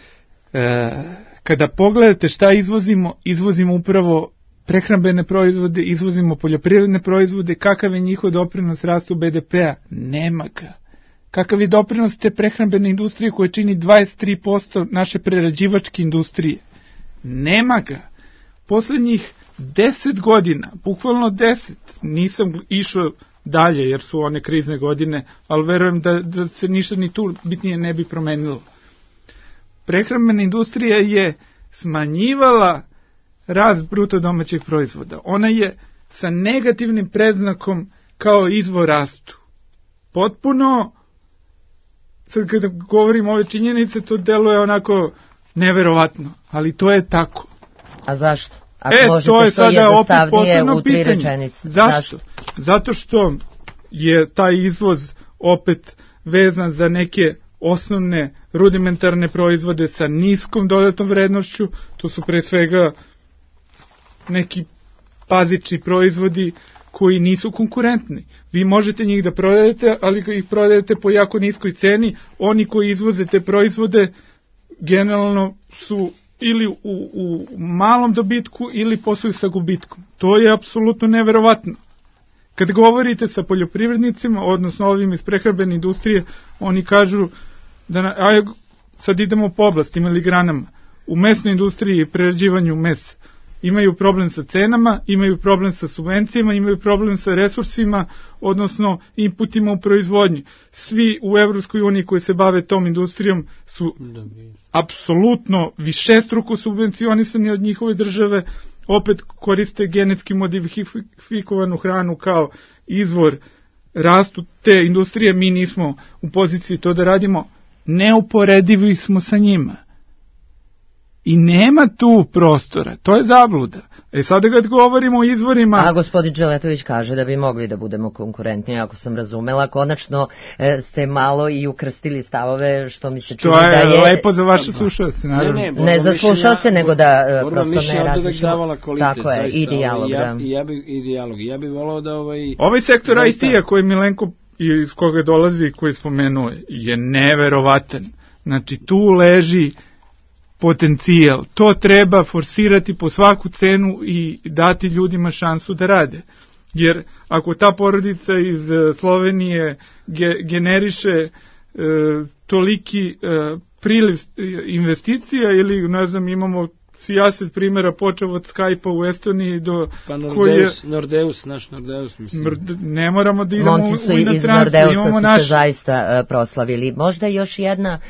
kada pogledate šta izvozimo upravo prehrambene proizvode, izvozimo poljoprivredne proizvode, kakav je njihov doprinos rastu BDP-a? Nema ga. Kakav je doprinos te prehrambene industrije koja čini 23% naše prerađivačke industrije? Nema ga. Poslednjih 10 godina, bukvalno 10, nisam išao dalje jer su one krizne godine, ali verujem da se ništa ni tu bitnije ne bi promenilo. Prehrambena industrija je smanjivala rast bruto domaćeg proizvoda. Ona je sa negativnim predznakom kao izvor rastu. Potpuno, sad kada govorim ove činjenice, to deluje onako neverovatno, ali to je tako. A zašto? Ako možete to jednostavnije u 3 rečenice. Zašto? Zato što je taj izvoz opet vezan za neke osnovne rudimentarne proizvode sa niskom dodatnom vrednošću, to su pre svega neki bazični proizvodi koji nisu konkurentni. Vi možete njih da prodajete, ali ih prodajete po jako niskoj ceni. Oni koji izvoze te proizvode generalno su ili u malom dobitku ili posluju sa gubitkom. To je apsolutno neverovatno. Kad govorite sa poljoprivrednicima, odnosno ovim iz prehrambene industrije, oni kažu da sad idemo po oblastima ili granama. U mesnoj industriji i prerađivanju mesa imaju problem sa cenama, imaju problem sa subvencijama, imaju problem sa resursima, odnosno inputima u proizvodnji. Svi u Evropskoj uniji koji se bave tom industrijom su apsolutno višestruko subvencionisani od njihove države, opet koriste genetski modifikovanu hranu kao izvor rastu te industrije, mi nismo u poziciji to da radimo, neuporedivi smo sa njima. I nema tu prostora, to je zabluda. Sada kad govorimo o izvorima... A gospodin Dželetović kaže da bi mogli da budemo konkurentni, ako sam razumela. Konačno ste malo i ukrstili stavove, što mi se čini da je... To je lepo za vaše slušalce, naravno. Ne za slušalce, nego da prosto ne različimo. Tako je, i dijalog. Ja bih volao da... Ovaj sektor IT-a koji Milenko iz koga dolazi, koji spomenuo, je neverovatan. Znači, tu leži potencijal. To treba forsirati po svaku cenu i dati ljudima šansu da rade. Jer ako ta porodica iz Slovenije generiše toliki priliv investicija ili, ne znam, imamo sijaset primjera počeo od Skype-a u Estoniji do... Pa naš Nordeus, mislim. Ne moramo da idemo u inostranstvo. Iz Nordeusa su se zaista proslavili. Možda još jedna...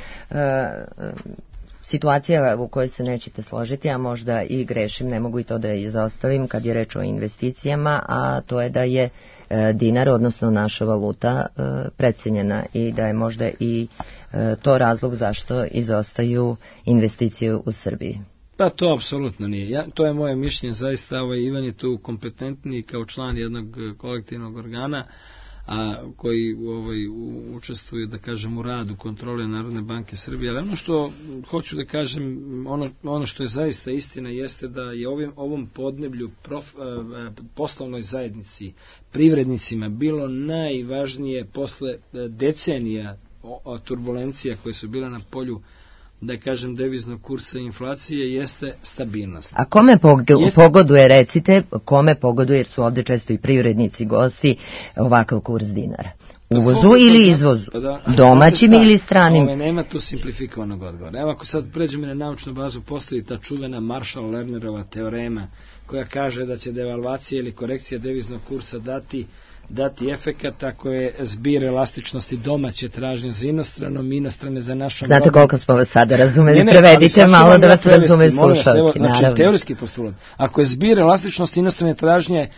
situacija u kojoj se nećete složiti, a možda i grešim, ne mogu i to da izostavim kad je reč o investicijama, a to je da je dinar, odnosno naša valuta, precenjena i da je možda i to razlog zašto izostaju investicije u Srbiji. Pa to apsolutno nije. To je moje mišljenje, zaista Ivan je tu kompetentniji kao član jednog kolektivnog organa, a koji učestvuje, da kažem, u radu kontrole Narodne banke Srbije. Ali ono što hoću da kažem, ono što je zaista istina jeste da je ovom podneblju poslovnoj zajednici, privrednicima bilo najvažnije posle decenija turbulencija koje su bile na polju, da kažem, deviznog kursa i inflacije, jeste stabilnost. A kome pogoduje, recite, kome pogoduje, jer su ovde često i privrednici gosti, ovakav kurs dinara? Uvozu ili izvozu? Domaćim ili stranim? Nema tu simplifikovanog odgovora. Evo, ako sad pređemo na naučnu bazu, postoji ta čuvena Marshall-Lernerova teorema koja kaže da će devalvacija ili korekcija deviznog kursa dati efekat ako je zbir elastičnosti domaće tražnje za inostranom, inostrane za našom... Znate koliko smo vas sada razumeli, prevedite malo da vas razume slušalci. Znači, teorijski postulat. Ako je zbir elastičnosti inostrane tražnje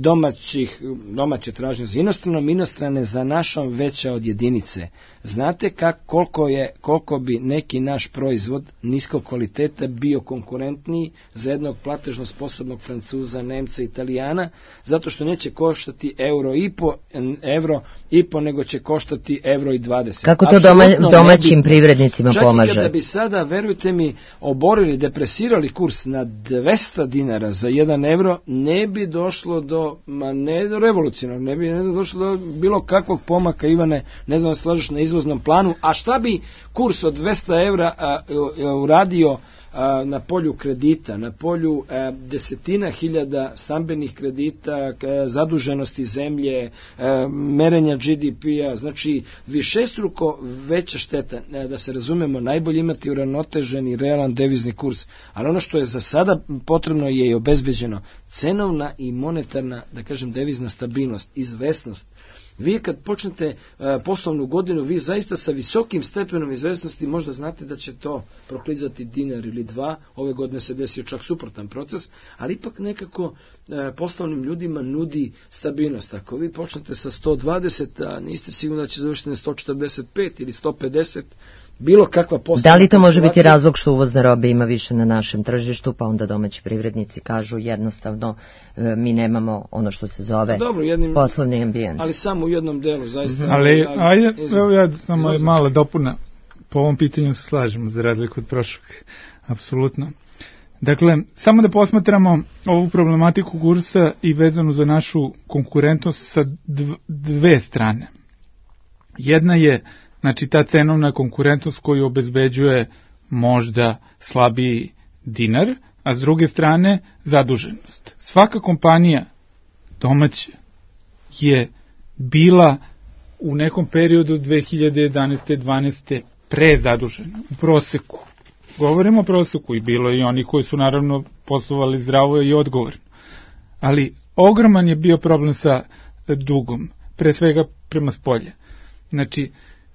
domaće tražnje za inostranom, inostrane za našom veća od jedinice. Znate koliko bi neki naš proizvod niskog kvaliteta bio konkurentniji za jednog platežno sposobnog Francuza, Nemca, Italijana, zato što neće koštati euro i po, nego će koštati euro i 20. Kako to domaćim privrednicima pomaže? Čak i kada bi sada, verujte mi, oborili, depresirali kurs na 200 dinara za 1 euro, ne bi došlo ne do revolucionarnog, ne bi došlo do bilo kakvog pomaka, Ivane, ne znam da slažeš, na izvoznom planu, a šta bi kurs od 200 evra uradio na polju kredita, na polju desetina hiljada stambenih kredita, zaduženosti zemlje, merenja GDP-a, znači višestruko veća šteta, da se razumemo, najbolje imati uravnoteženi realan devizni kurs, ali ono što je za sada potrebno je i obezbeđeno cenovna i monetarna, da kažem, devizna stabilnost, izvesnost. Vi kad počnete poslovnu godinu, vi zaista sa visokim stepenom izvesnosti možda znate da će to proklizati dinar ili dva. Ove godine se desio čak suprotan proces, ali ipak nekako poslovnim ljudima nudi stabilnost. Ako vi počnete sa 120, a niste sigurni da će završiti na 145 ili 150, bilo kakva poslovna... Da li to može biti razlog što uvozne robe ima više na našem tržištu, pa onda domaći privrednici kažu jednostavno mi nemamo ono što se zove poslovni ambijent? Ali samo u jednom delu, zaista. Ali, evo ja samo mala dopuna. Po ovom pitanju se slažemo, za razliku od prošlog. Apsolutno. Dakle, samo da posmatramo ovu problematiku kursa i vezanu za našu konkurentnost sa dve strane. Jedna je, znači, ta cenovna konkurentnost koju obezbeđuje možda slabiji dinar, a s druge strane zaduženost. Svaka kompanija domaća je bila u nekom periodu 2011. 12. prezadužena u proseku. Govorimo o proseku i bilo i oni koji su naravno poslovali zdravo i odgovorno. Ali ogroman je bio problem sa dugom, pre svega prema spolja. Znači,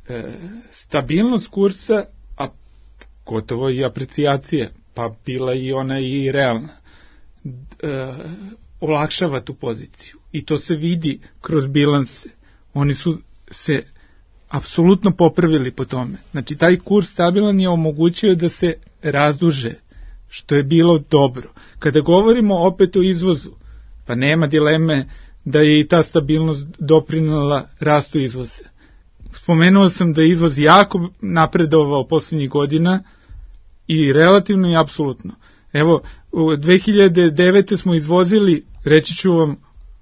stabilnost kursa, a gotovo i aprecijacija, pa bila i ona i realna, olakšava tu poziciju. I to se vidi kroz bilanse. Oni su se apsolutno popravili po tome. Znači, taj kurs stabilan je omogućio da se razduže, što je bilo dobro. Kada govorimo opet o izvozu, pa nema dileme da je i ta stabilnost doprinela rastu izvoza. Spomenuo sam da je izvoz jako napredovao poslednjih godina i relativno i apsolutno. Evo, u 2009. smo izvozili, reći ću vam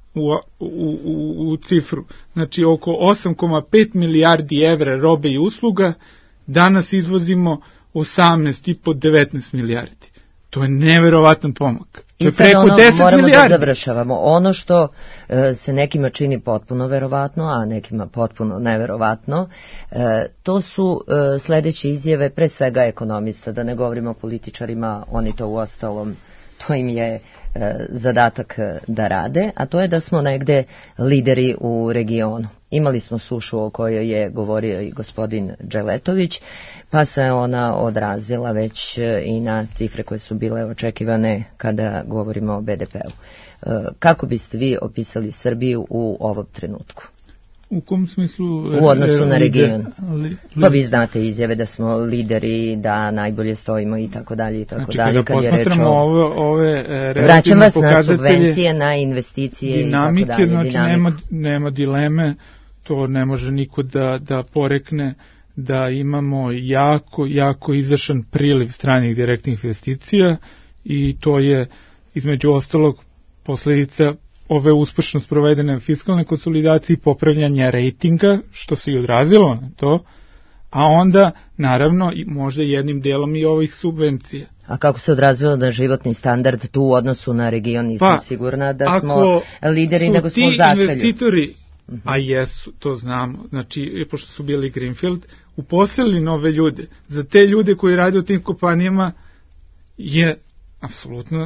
u cifru, znači oko 8,5 milijardi evra robe i usluga, danas izvozimo 18,5-19 milijardi. To je neverovatan pomak. I sad moramo da završavamo. Ono što se nekima čini potpuno verovatno, a nekima potpuno neverovatno, to su sledeće izjave pre svega ekonomista, da ne govorimo o političarima, oni to uostalom, to im je zadatak da rade, a to je da smo negde lideri u regionu. Imali smo sušu o kojoj je govorio i gospodin Dželetović, pa se ona odrazila već i na cifre koje su bile očekivane kada govorimo o BDP-u. Kako biste vi opisali Srbiju u ovom trenutku? U kom smislu? U odnosu na region. Pa vi znate izjave da smo lideri, da najbolje stojimo i tako dalje i tako dalje. Znači, kada posmatramo ove vraćam vas na subvencije, na investicije dinamike, i tako dalje. Znači, nema dileme, to ne može niko da porekne da imamo jako izašan priliv stranih direktnih investicija i to je između ostalog posledica ove uspešno sprovedene fiskalne konsolidacije i popravljanja rejtinga, što se i odrazilo na to, a onda, naravno, možda jednim delom i ovih subvencija. A kako se odrazilo na životni standard tu u odnosu na region, nisam sigurna da smo lideri, nego smo začelju. Ako su ti investitori, a jesu, to znamo, znači, pošto su bili Greenfield, uposlili nove ljude, za te ljude koji rade u tim kompanijama je apsolutno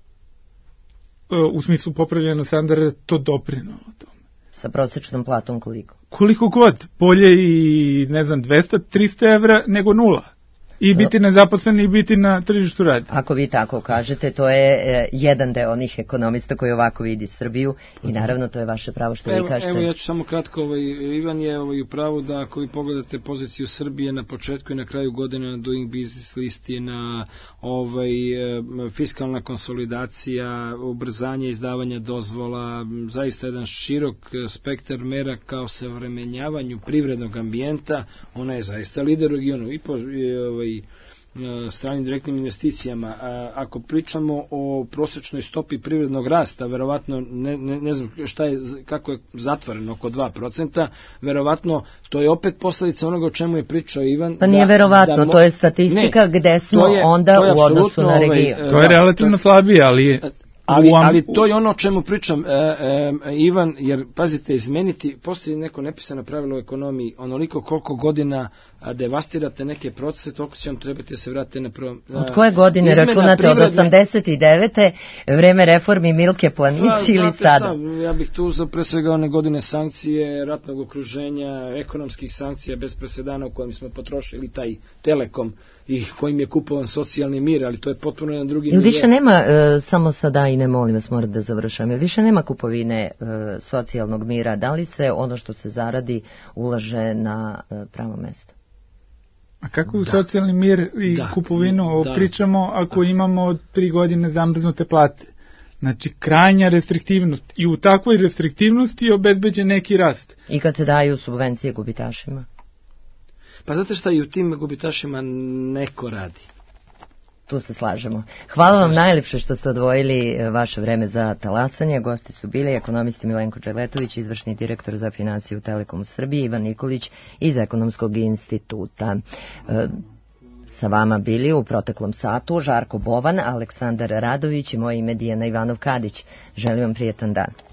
u smislu popravljena standarda to doprinalo tome. Sa prosečnom platom koliko? Koliko god, bolje i 200-300 evra nego nula. I biti nezaposlen i biti na tržištu rada. Ako vi tako kažete, to je jedan deo onih ekonomista koji ovako vidi Srbiju i naravno to je vaše pravo što vi kažete. Evo ja ću samo kratko, Ivan je u pravu da ako vi pogledate poziciju Srbije na početku i na kraju godine na Doing Business listi je na fiskalna konsolidacija, ubrzanje izdavanja dozvola, zaista jedan širok spektar mera kao savremenjavanju privrednog ambijenta, ona je zaista lider u regionu i po stranim direktnim investicijama. Ako pričamo o prosečnoj stopi privrednog rasta, verovatno, ne znam kako je zatvoreno, oko 2%, verovatno to je opet posledica onoga o čemu je pričao Ivan. Pa nije verovatno, to je statistika gde smo onda u odnosu na region. To je relativno slabije, ali... Ali to je ono o čemu pričam, Ivan, jer pazite, izmeniti, postoji neko nepisano pravilo u ekonomiji, onoliko koliko godina devastirate neke procese, toliko će vam trebati da se vratite na prvo... Od koje godine računate, od 89. vreme reformi Milke Planici ili sada? Ja bih tu uzao pre svega one godine sankcije, ratnog okruženja, ekonomskih sankcija bez presedana u kojem smo potrošili taj Telekom i kojim je kupovan socijalni mir, ali to je potpuno jedan drugi nivo. Više nema, samo sada i ne molim vas, moram da završam, više nema kupovine socijalnog mira, da li se ono što se zaradi ulaže na pravo mesto? A kako socijalni mir i kupovinu pričamo ako imamo 3 godine zamrznute plate? Znači, krajnja restriktivnost. I u takvoj restriktivnosti je obezbeđen neki rast. I kad se daju subvencije gubitašima? Pa znate šta, i u tim gubitašima neko radi. Tu se slažemo. Hvala vam najlepše što ste odvojili vaše vreme za talasanje. Gosti su bili ekonomisti Milenko Dželetović, izvršni direktor za finansiju u Telekomu Srbiji, Ivan Nikolić iz Ekonomskog instituta. Sa vama bili u proteklom satu Žarko Bovan, Aleksandar Radović i moje ime Dijana Ivanov Kadić. Želim vam prijetan dan.